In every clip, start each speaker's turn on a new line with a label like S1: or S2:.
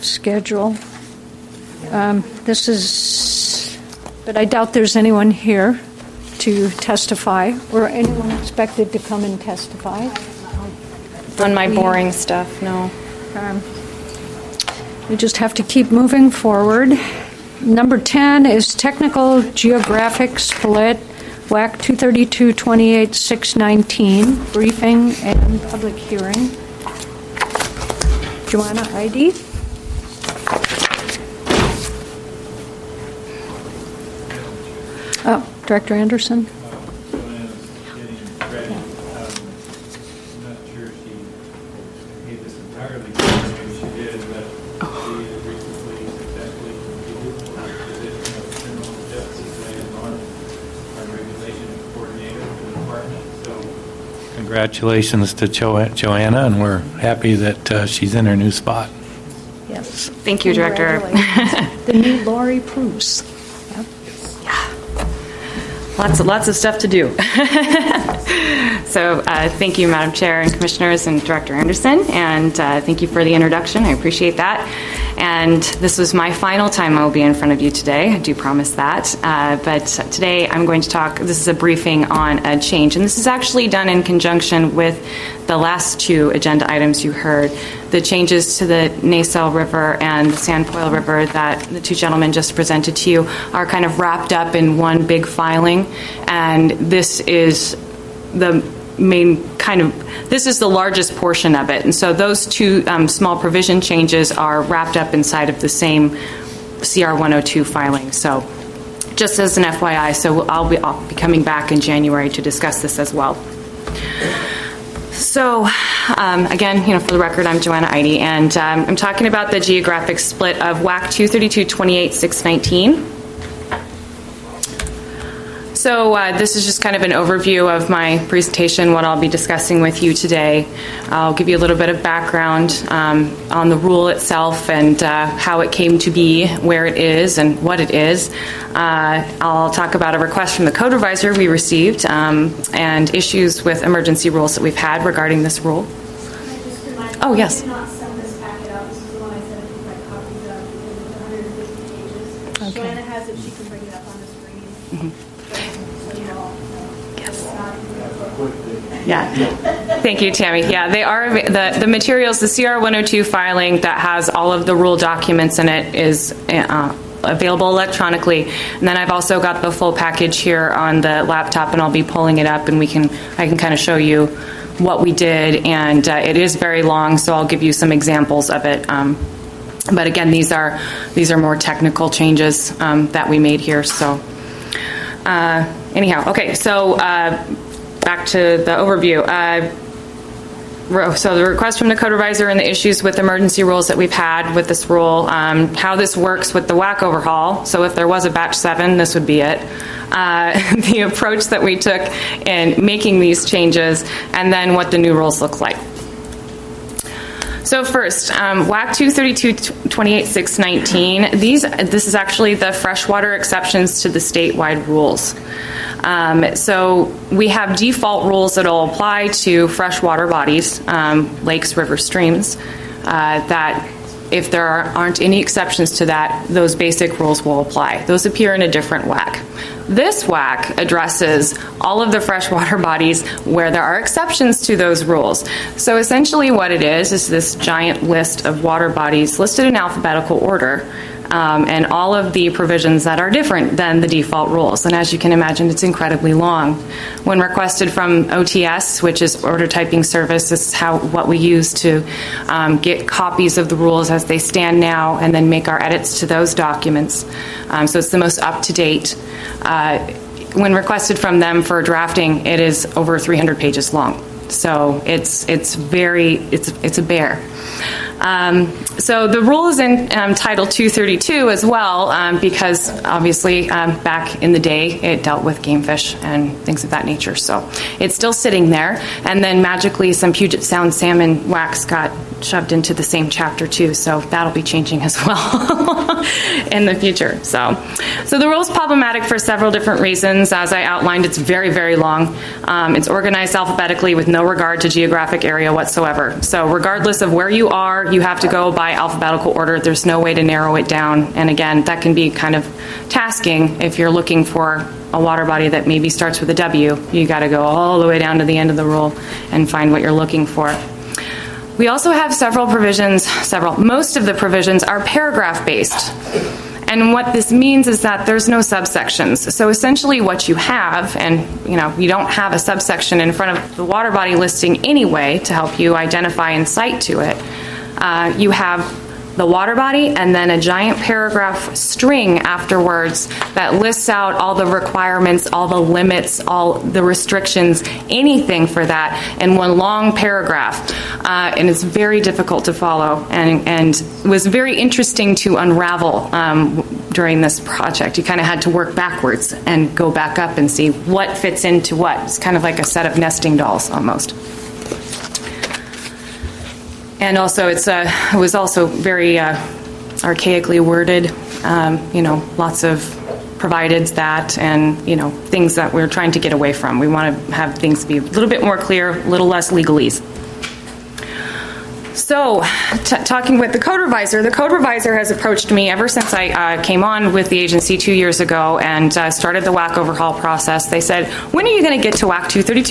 S1: schedule. But I doubt there's anyone here to testify, or anyone expected to come and testify.
S2: On my boring stuff, no.
S1: We just have to keep moving forward. Number 10 is technical geographic split, WAC 232-28-619, briefing and public hearing. Joanna Eide. Oh, Director Anderson.
S3: Congratulations to Joanna, and we're happy that she's in her new spot.
S1: Yes.
S2: Thank you, Director.
S1: The new Lori Pruce. Yep.
S2: Yeah. Lots of stuff to do. So thank you, Madam Chair and Commissioners and Director Anderson, and thank you for the introduction. I appreciate that. And this was my final time I will be in front of you today. I do promise that. But today I'm going to talk, this is a briefing on a change. And this is actually done in conjunction with the last two agenda items you heard. The changes to the Nasau River and the Sandpoil River that the two gentlemen just presented to you are kind of wrapped up in one big filing. And this is the main this is the largest portion of it. And so those two small provision changes are wrapped up inside of the same CR 102 filing. So just as an FYI, so I'll be coming back in January to discuss this as well. So again, for the record, I'm Joanna Eide, and I'm talking about the geographic split of WAC 232-28-619. So this is just kind of an overview of my presentation, what I'll be discussing with you today. I'll give you a little bit of background on the rule itself and how it came to be, where it is, and what it is. I'll talk about a request from the code revisor we received and issues with emergency rules that we've had regarding this rule. Oh, yes.
S4: Joanna has it. She can bring it up on the screen.
S2: Mm-hmm. Yeah. Thank you, Tammy. Yeah, they are the materials, the CR 102 filing that has all of the rule documents in it is available electronically. And then I've also got the full package here on the laptop, and I'll be pulling it up, and I can kind of show you what we did. And it is very long, so I'll give you some examples of it. But again, these are more technical changes that we made here. So anyhow, okay. So back to the overview. So the request from the code revisor and the issues with emergency rules that we've had with this rule, how this works with the WAC overhaul. So if there was a batch 7, this would be it. The approach that we took in making these changes, and then what the new rules look like. So first, WAC 232-28-619, this is actually the freshwater exceptions to the statewide rules. So we have default rules that will apply to freshwater bodies, lakes, rivers, streams, that if there aren't any exceptions to that, those basic rules will apply. Those appear in a different WAC. This WAC addresses all of the freshwater bodies where there are exceptions to those rules. So essentially what it is this giant list of water bodies listed in alphabetical order, and all of the provisions that are different than the default rules. And as you can imagine, it's incredibly long. When requested from OTS, which is Order Typing Service, this is what we use to get copies of the rules as they stand now and then make our edits to those documents. So it's the most up-to-date. When requested from them for drafting, it is over 300 pages long. So it's a bear. So the rule is in Title 232 as well, because obviously back in the day it dealt with game fish and things of that nature. So it's still sitting there. And then magically some Puget Sound salmon wax got shoved into the same chapter too. So that'll be changing as well in the future. So the rule is problematic for several different reasons. As I outlined, it's very, very long. It's organized alphabetically with no regard to geographic area whatsoever. So regardless of where you are, you have to go by alphabetical order. There's no way to narrow it down. And again, that can be kind of tasking if you're looking for a water body that maybe starts with a W. You got to go all the way down to the end of the rule and find what you're looking for. We also have several provisions, most of the provisions are paragraph-based. And what this means is that there's no subsections. So essentially what you have, and you don't have a subsection in front of the water body listing anyway to help you identify and cite to it, you have the water body and then a giant paragraph string afterwards that lists out all the requirements, all the limits, all the restrictions, anything for that in one long paragraph. And it's very difficult to follow and it was very interesting to unravel during this project. You kind of had to work backwards and go back up and see what fits into what. It's kind of like a set of nesting dolls almost. And also, it was also very archaically worded. Lots of provideds that, and things that we're trying to get away from. We want to have things be a little bit more clear, a little less legalese. So, talking with the code revisor has approached me ever since I came on with the agency 2 years ago and started the WAC overhaul process. They said, when are you going to get to WAC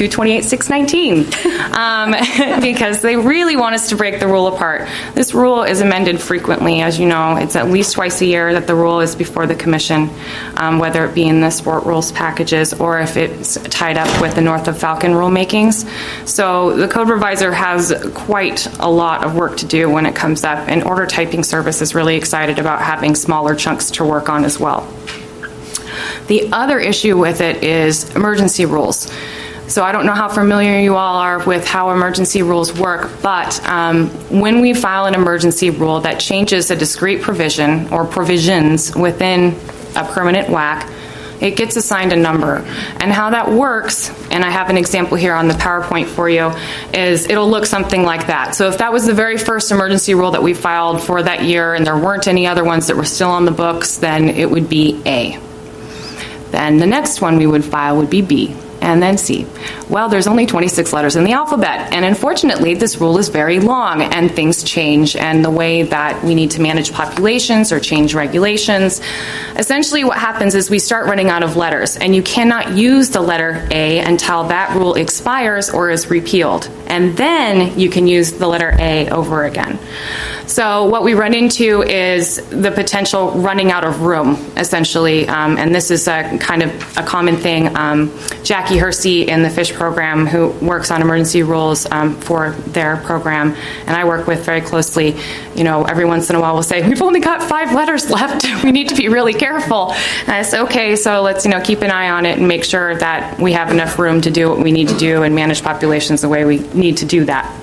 S2: 232-28-619? Because they really want us to break the rule apart. This rule is amended frequently, as you know. It's at least twice a year that the rule is before the commission, whether it be in the sport rules packages or if it's tied up with the North of Falcon rulemakings. So the code revisor has quite a lot of work to do when it comes up, and order typing service is really excited about having smaller chunks to work on as well. The other issue with it is emergency rules. So I don't know how familiar you all are with how emergency rules work, but when we file an emergency rule that changes a discrete provision or provisions within a permanent WAC, it gets assigned a number. And how that works, and I have an example here on the PowerPoint for you, is it'll look something like that. So if that was the very first emergency rule that we filed for that year and there weren't any other ones that were still on the books, then it would be A. Then the next one we would file would be B. And then C. Well, there's only 26 letters in the alphabet, and unfortunately this rule is very long and things change, and the way that we need to manage populations or change regulations. Essentially what happens is we start running out of letters, and you cannot use the letter A until that rule expires or is repealed, and then you can use the letter A over again. So what we run into is the potential running out of room, essentially, and this is a kind of a common thing. Jackie Hersey in the FISH program, who works on emergency rules for their program, and I work with very closely, every once in a while will say, we've only got 5 letters left. We need to be really careful. And I say, okay, so let's keep an eye on it and make sure that we have enough room to do what we need to do and manage populations the way we need to do that.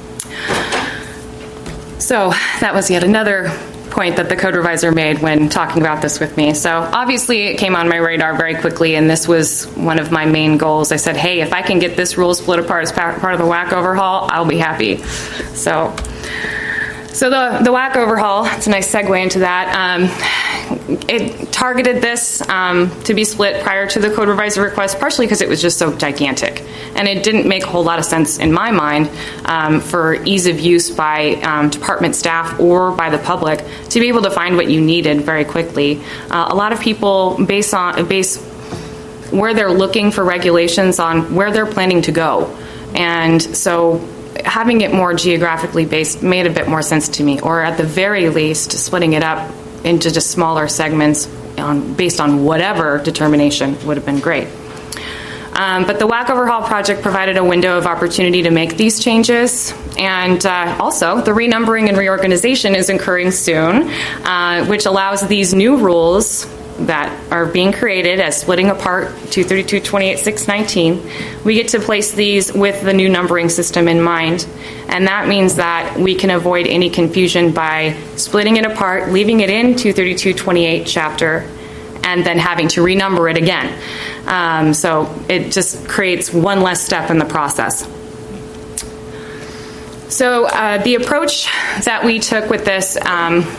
S2: So that was yet another point that the code revisor made when talking about this with me. So obviously it came on my radar very quickly, and this was one of my main goals. I said, hey, if I can get this rule split apart as part of the WAC overhaul, I'll be happy. So the WAC overhaul, it's a nice segue into that. It targeted this to be split prior to the code revisor request, partially because it was just so gigantic. And it didn't make a whole lot of sense in my mind for ease of use by department staff or by the public to be able to find what you needed very quickly. A lot of people base where they're looking for regulations on where they're planning to go. And so having it more geographically based made a bit more sense to me, or at the very least splitting it up into just smaller segments based on whatever determination would have been great. But the WAC overhaul project provided a window of opportunity to make these changes, and also the renumbering and reorganization is occurring soon, which allows these new rules that are being created as splitting apart 232-28-619. We get to place these with the new numbering system in mind, and that means that we can avoid any confusion by splitting it apart, leaving it in 232-28 chapter, and then having to renumber it again. So it just creates one less step in the process. So the approach that we took with this,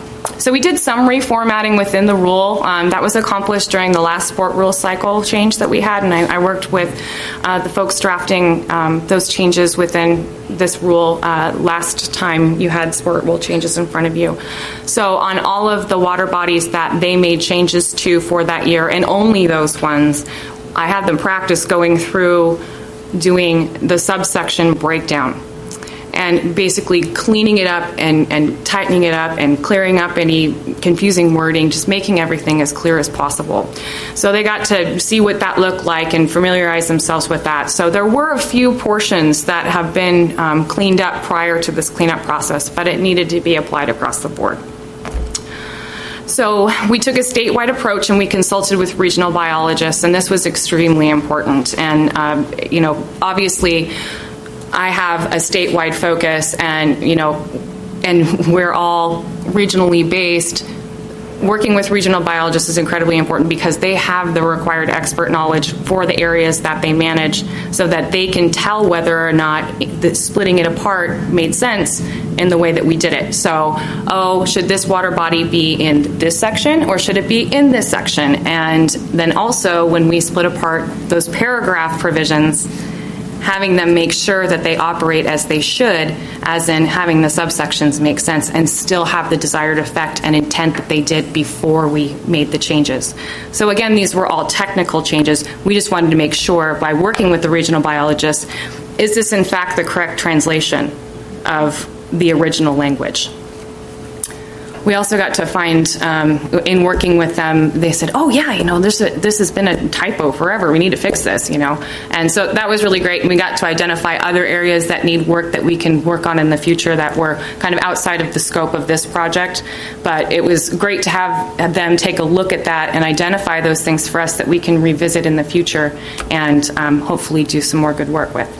S2: So we did some reformatting within the rule. That was accomplished during the last sport rule cycle change that we had, and I worked with the folks drafting those changes within this rule last time you had sport rule changes in front of you. So on all of the water bodies that they made changes to for that year, and only those ones, I had them practice going through doing the subsection breakdown and basically cleaning it up and tightening it up and clearing up any confusing wording, just making everything as clear as possible. So they got to see what that looked like and familiarize themselves with that. So there were a few portions that have been cleaned up prior to this cleanup process, but it needed to be applied across the board. So we took a statewide approach and we consulted with regional biologists, and this was extremely important. And, obviously, I have a statewide focus, and we're all regionally based. Working with regional biologists is incredibly important because they have the required expert knowledge for the areas that they manage, so that they can tell whether or not splitting it apart made sense in the way that we did it. So, should this water body be in this section or should it be in this section? And then also, when we split apart those paragraph provisions, having them make sure that they operate as they should, as in having the subsections make sense and still have the desired effect and intent that they did before we made the changes. So again, these were all technical changes. We just wanted to make sure, by working with the regional biologists, is this in fact the correct translation of the original language? We also got to find, in working with them, they said, this has been a typo forever. We need to fix this, And so that was really great. And we got to identify other areas that need work that we can work on in the future that were kind of outside of the scope of this project. But it was great to have them take a look at that and identify those things for us that we can revisit in the future and hopefully do some more good work with.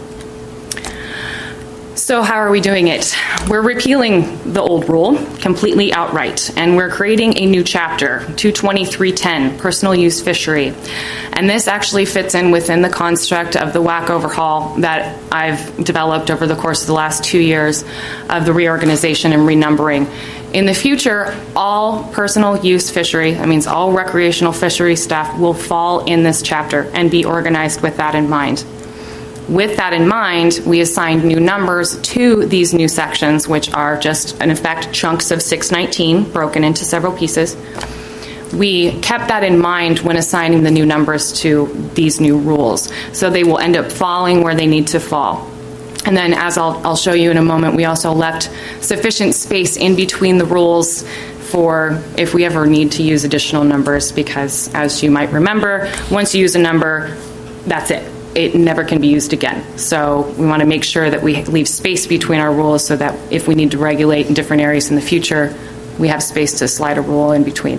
S2: So how are we doing it? We're repealing the old rule completely outright, and we're creating a new chapter, 22310, personal use fishery. And this actually fits in within the construct of the WAC overhaul that I've developed over the course of the last 2 years of the reorganization and renumbering. In the future, all personal use fishery, that means all recreational fishery stuff, will fall in this chapter and be organized with that in mind. With that in mind, we assigned new numbers to these new sections, which are just, in effect, chunks of 619 broken into several pieces. We kept that in mind when assigning the new numbers to these new rules. So they will end up falling where they need to fall. And then, as I'll show you in a moment, we also left sufficient space in between the rules for if we ever need to use additional numbers, because as you might remember, once you use a number, that's it. It never can be used again. So we want to make sure that we leave space between our rules so that if we need to regulate in different areas in the future, we have space to slide a rule in between.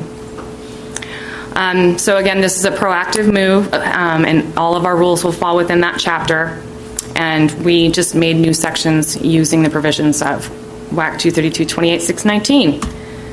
S2: So again, this is a proactive move, and all of our rules will fall within that chapter. And we just made new sections using the provisions of WAC 232-28-619.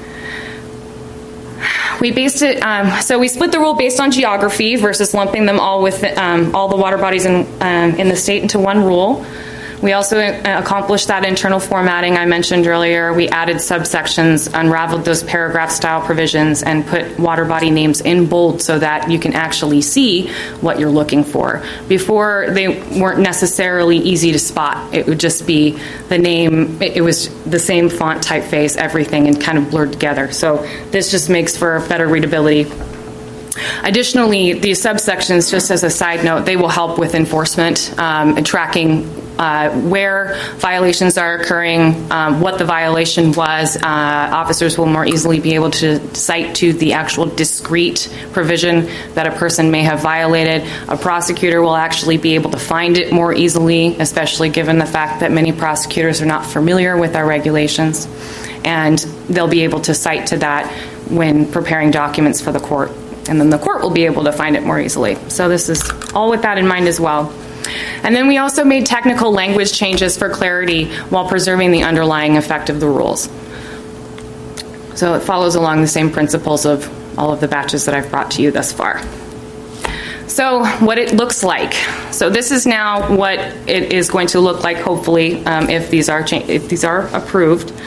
S2: We based it, so we split the rule based on geography versus lumping them all with all the water bodies in the state into one rule. We also accomplished that internal formatting I mentioned earlier. We added subsections, unraveled those paragraph-style provisions, and put water body names in bold so that you can actually see what you're looking for. Before, they weren't necessarily easy to spot. It would just be the name. It was the same font, typeface, everything, and kind of blurred together. So this just makes for better readability. Additionally, these subsections, just as a side note, they will help with enforcement and tracking where violations are occurring, what the violation was. Officers will more easily be able to cite to the actual discrete provision that a person may have violated. A prosecutor will actually be able to find it more easily, especially given the fact that many prosecutors are not familiar with our regulations. And they'll be able to cite to that when preparing documents for the court. And then the court will be able to find it more easily. So this is all with that in mind as well. And then we also made technical language changes for clarity while preserving the underlying effect of the rules. So it follows along the same principles of all of the batches that I've brought to you thus far. So what it looks like. So this is now what it is going to look like, hopefully, if these are approved.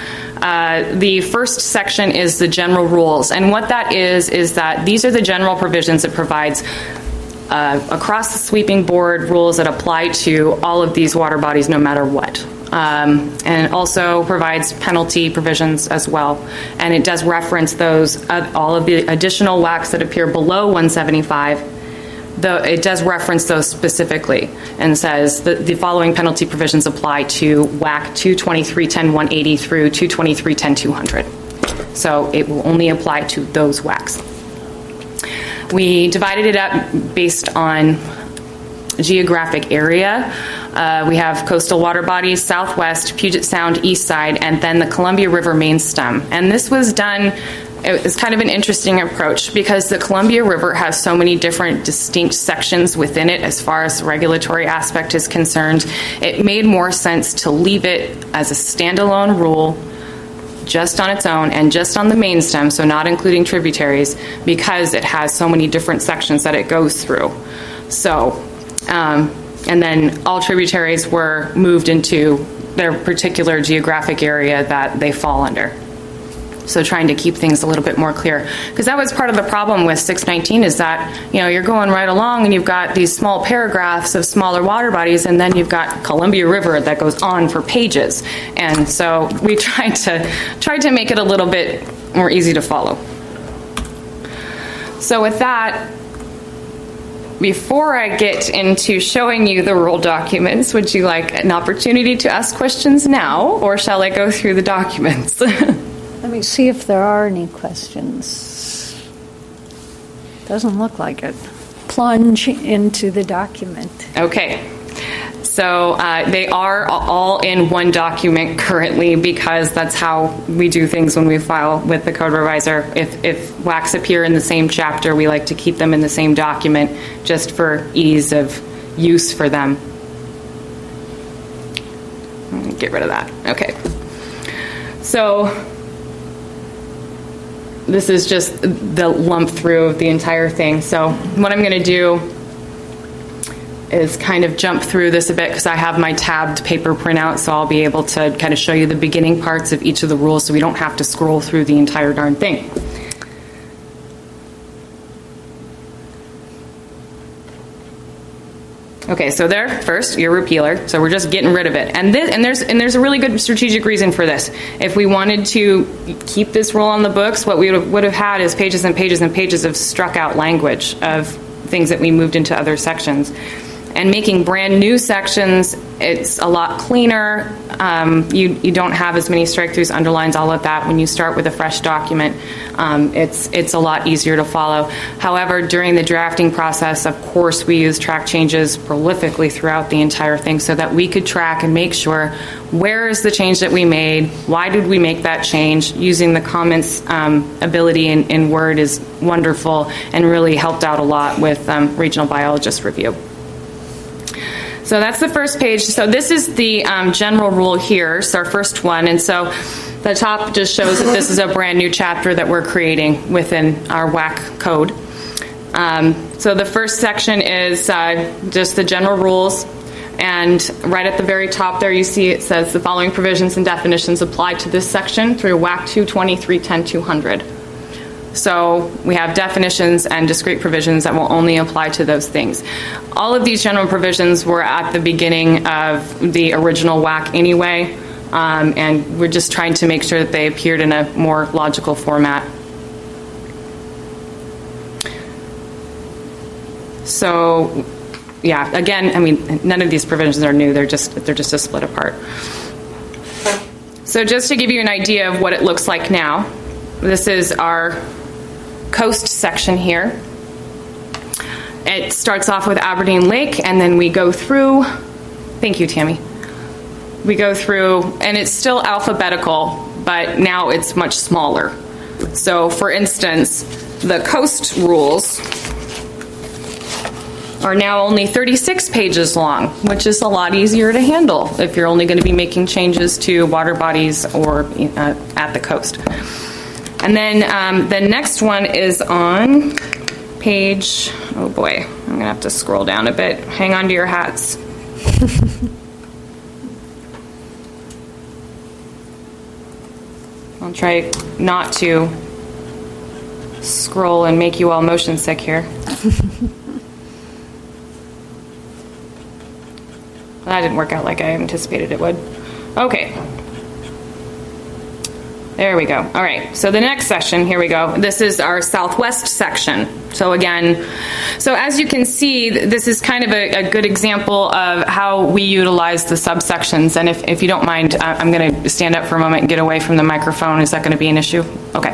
S2: the first section is the general rules. And what that is that these are the general provisions that provides across the sweeping board rules that apply to all of these water bodies no matter what. And also provides penalty provisions as well. And it does reference those, all of the additional WACs that appear below 175. Though it does reference those specifically and says that the following penalty provisions apply to WAC 223.10.180 through 223.10.200. So it will only apply to those WACs. We divided it up based on geographic area. We have coastal water bodies, Southwest, Puget Sound, East Side, and then the Columbia River main stem. And this was done, it was kind of an interesting approach because the Columbia River has so many different distinct sections within it as far as the regulatory aspect is concerned. It made more sense to leave it as a standalone rule just on its own and just on the main stem, so not including tributaries, because it has so many different sections that it goes through. So, and then all tributaries were moved into their particular geographic area that they fall under. So trying to keep things a little bit more clear. Because that was part of the problem with 619 is that, you know, you're going right along and you've got these small paragraphs of smaller water bodies and then you've got Columbia River that goes on for pages. And so we tried to make it a little bit more easy to follow. So with that, before I get into showing you the rule documents, would you like an opportunity to ask questions now, or shall I go through the documents?
S1: Let me see if there are any questions. Doesn't look like it. Plunge into the document.
S2: Okay. So they are all in one document currently because that's how we do things when we file with the code reviser. If WACs appear in the same chapter, we like to keep them in the same document just for ease of use for them. Get rid of that. Okay. So this is just the lump through of the entire thing. So what I'm going to do is kind of jump through this a bit because I have my tabbed paper printout, so I'll be able to kind of show you the beginning parts of each of the rules so we don't have to scroll through the entire darn thing. Okay, so there, first, your repealer. So we're just getting rid of it. And there's a really good strategic reason for this. If we wanted to keep this rule on the books, what we would have had is pages and pages and pages of struck out language of things that we moved into other sections. And making brand new sections, it's a lot cleaner. You don't have as many strike-throughs, underlines, all of that. When you start with a fresh document, it's a lot easier to follow. However, during the drafting process, of course, we use track changes prolifically throughout the entire thing so that we could track and make sure where is the change that we made, why did we make that change. Using the comments ability in Word is wonderful and really helped out a lot with regional biologist review. So that's the first page. So this is the general rule here. It's our first one. And so the top just shows that this is a brand new chapter that we're creating within our WAC code. So the first section is just the general rules. And right at the very top there you see it says the following provisions and definitions apply to this section through WAC 223.10.200. So we have definitions and discrete provisions that will only apply to those things. All of these general provisions were at the beginning of the original WAC anyway, and we're just trying to make sure that they appeared in a more logical format. So, yeah, again, I mean, none of these provisions are new. They're just a split apart. So just to give you an idea of what it looks like now, this is our coast section here. It starts off with Aberdeen Lake, and then we go through, thank you, Tammy. We go through, and it's still alphabetical, but now it's much smaller. So, for instance, the coast rules are now only 36 pages long, which is a lot easier to handle if you're only going to be making changes to water bodies or at the coast. And then the next one is on page, oh boy, I'm going to have to scroll down a bit. Hang on to your hats. I'll try not to scroll and make you all motion sick here. That didn't work out like I anticipated it would. Okay. There we go. All right, so the next section, here we go. This is our southwest section. So again, so as you can see, this is kind of a good example of how we utilize the subsections. And if you don't mind, I'm going to stand up for a moment and get away from the microphone. Is that going to be an issue? Okay.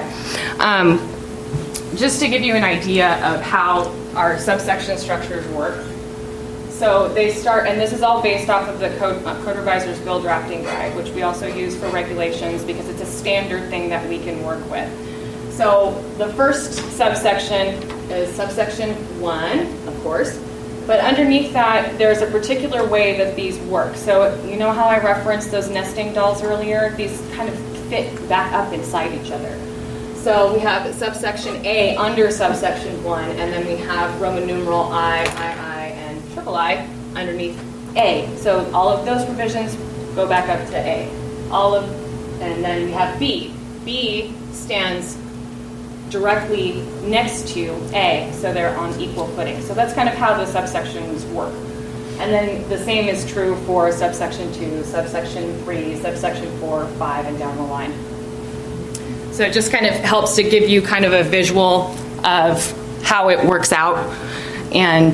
S2: Just to give you an idea of how our subsection structures work. So they start, and this is all based off of the Code Revisor's Bill Drafting Guide, which we also use for regulations because it's a standard thing that we can work with. So the first subsection is subsection 1, of course, but underneath that there's a particular way that these work. So you know how I referenced those nesting dolls earlier? These kind of fit back up inside each other. So we have subsection A under subsection 1, and then we have Roman numeral I, and triple I underneath A. So all of those provisions go back up to A. And then we have B. B stands directly next to A, so they're on equal footing. So that's kind of how the subsections work. And then the same is true for subsection 2, subsection 3, subsection 4, 5, and down the line. So it just kind of helps to give you kind of a visual of how it works out and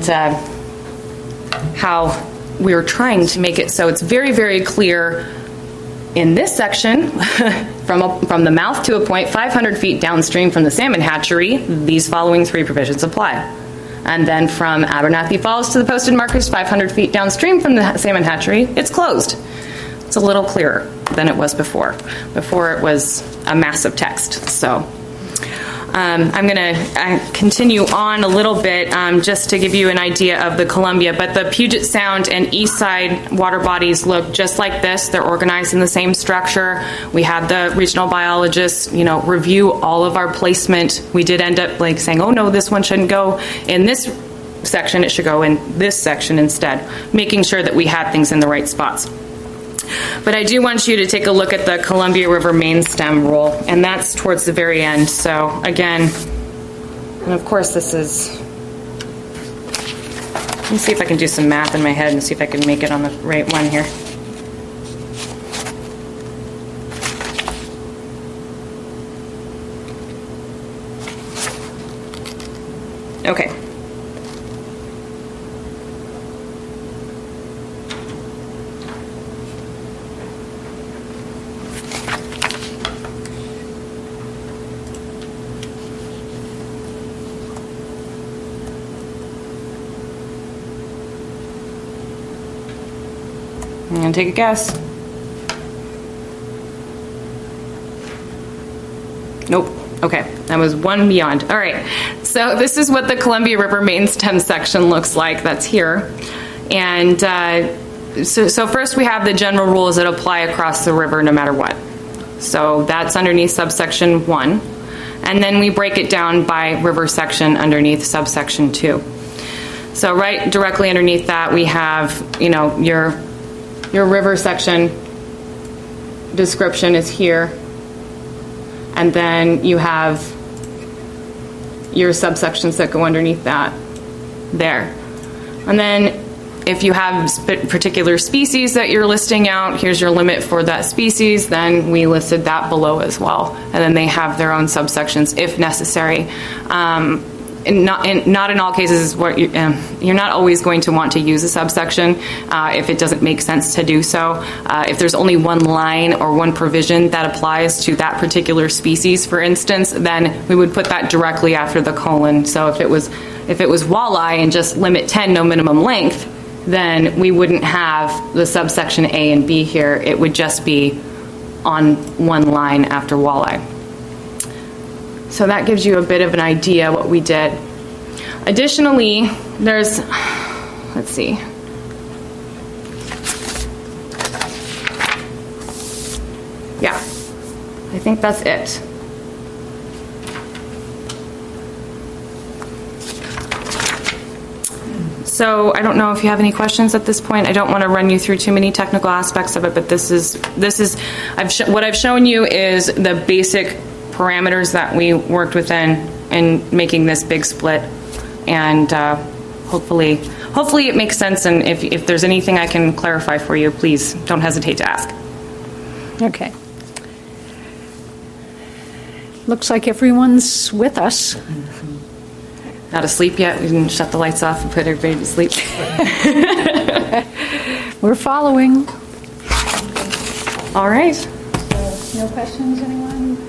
S2: how we're trying to make it so it's very, very clear in this section from the mouth to a point 500 feet downstream from the salmon hatchery, these following 3 provisions apply. And then from Abernathy Falls to the posted markers 500 feet downstream from the salmon hatchery, it's closed. It's a little clearer than it was before. Before it was a massive text. So I'm going to continue on a little bit just to give you an idea of the Columbia. But the Puget Sound and East Side water bodies look just like this. They're organized in the same structure. We had the regional biologists, review all of our placement. We did end up saying, oh no, this one shouldn't go in this section. It should go in this section instead, making sure that we had things in the right spots. But I do want you to take a look at the Columbia River main stem rule, and that's towards the very end. So again, and of course this is, let me see if I can do some math in my head and see if I can make it on the right one here. Okay. I'm going to take a guess. Nope. Okay, that was one beyond. All right, so this is what the Columbia River main stem section looks like. That's here. And so first we have the general rules that apply across the river no matter what. So that's underneath subsection 1. And then we break it down by river section underneath subsection 2. So right directly underneath that we have, your river section description is here, and then you have your subsections that go underneath that there. And then if you have particular species that you're listing out, here's your limit for that species, then we listed that below as well. And then they have their own subsections if necessary. And not in all cases, you're not always going to want to use a subsection if it doesn't make sense to do so. If there's only one line or one provision that applies to that particular species, for instance, then we would put that directly after the colon. So if it was walleye and just limit 10, no minimum length, then we wouldn't have the subsection A and B here. It would just be on one line after walleye. So that gives you a bit of an idea what we did. Additionally, there's, let's see. Yeah, I think that's it. So I don't know if you have any questions at this point. I don't want to run you through too many technical aspects of it, but what I've shown you is the basic parameters that we worked within in making this big split, and hopefully it makes sense. And if there's anything I can clarify for you, please don't hesitate to ask.
S1: Okay. Looks like everyone's with us.
S2: Not asleep yet? We didn't shut the lights off and put everybody to sleep.
S1: We're following.
S2: All right.
S1: So, no questions, anyone?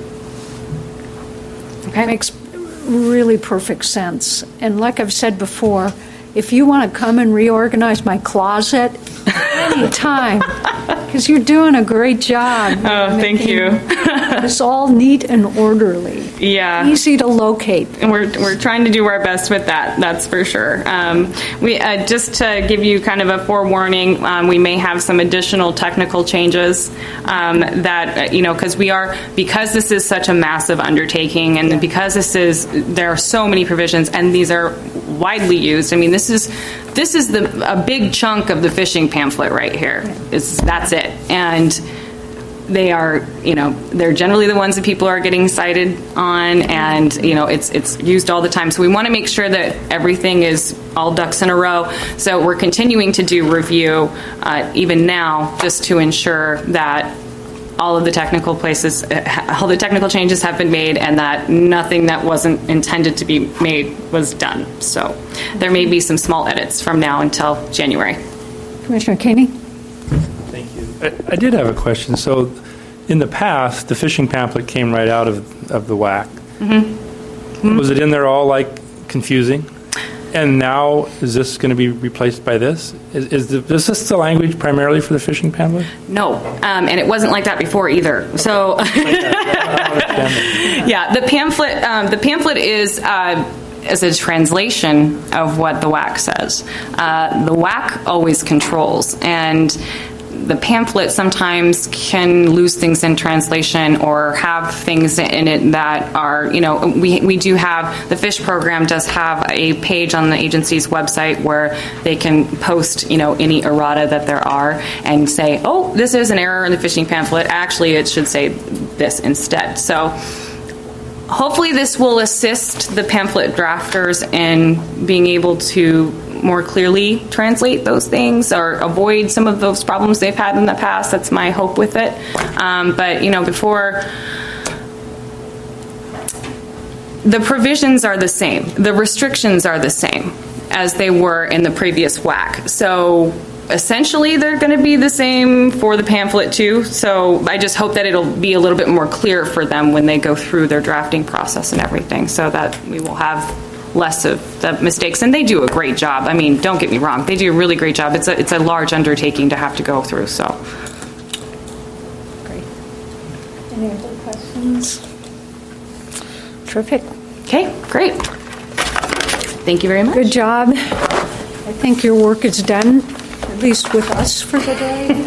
S2: Okay.
S1: Makes really perfect sense. And like I've said before, if you want to come and reorganize my closet anytime, because you're doing a great job.
S2: Oh, thank you.
S1: It's all neat and orderly.
S2: Yeah.
S1: Easy to locate.
S2: And we're trying to do our best with that. That's for sure. We just to give you kind of a forewarning, we may have some additional technical changes that because this is such a massive undertaking, and because there are so many provisions, and these are widely used. I mean, this is a big chunk of the fishing pamphlet right here. That's it. And they are, they're generally the ones that people are getting cited on, and, it's used all the time. So we want to make sure that everything is all ducks in a row. So we're continuing to do review even now, just to ensure that all of the technical changes have been made, and that nothing that wasn't intended to be made was done. So there may be some small edits from now until January.
S1: Commissioner Caney?
S3: Thank you. I did have a question. So in the past, the fishing pamphlet came right out of the WAC. Mm-hmm. Was it in there all confusing? And now, is this going to be replaced by this? Is this the language primarily for the fishing pamphlet?
S2: No, and it wasn't like that before either. So, yeah, the pamphlet is a translation of what the WAC says. The WAC always controls, and the pamphlet sometimes can lose things in translation or have things in it that are, we do have, the fish program does have a page on the agency's website where they can post, any errata that there are and say, oh, this is an error in the fishing pamphlet. Actually, it should say this instead. So hopefully this will assist the pamphlet drafters in being able to more clearly translate those things or avoid some of those problems they've had in the past. That's my hope with it. But, before, the provisions are the same. The restrictions are the same as they were in the previous WAC. So essentially they're going to be the same for the pamphlet too. So I just hope that it'll be a little bit more clear for them when they go through their drafting process and everything, so that we will have less of the mistakes. And they do a great job. I mean, don't get me wrong, they do a really great job. It's a large undertaking to have to go through. So
S1: great. Any other questions? Terrific.
S2: Okay, great. Thank you very much.
S1: Good job. I think your work is done, at least with us for the day.